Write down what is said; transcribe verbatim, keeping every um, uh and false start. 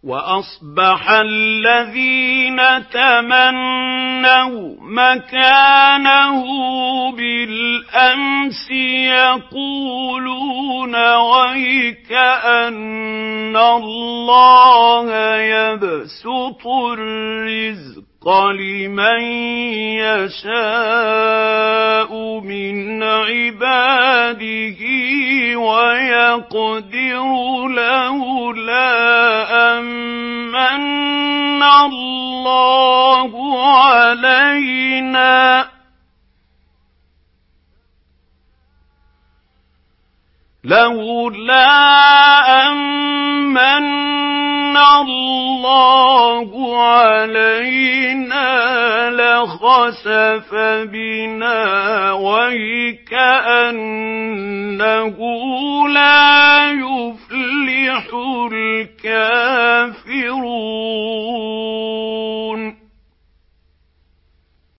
وأصبح الذين تمنوا مكانه بالأمس يقولون ويك أن الله يبسط الرزق لمن يشاء من عباده ويقدر لولا أمن الله علينا لولا أمن الله علينا لخسف بنا ويكأنه لا يفلح الكافرون.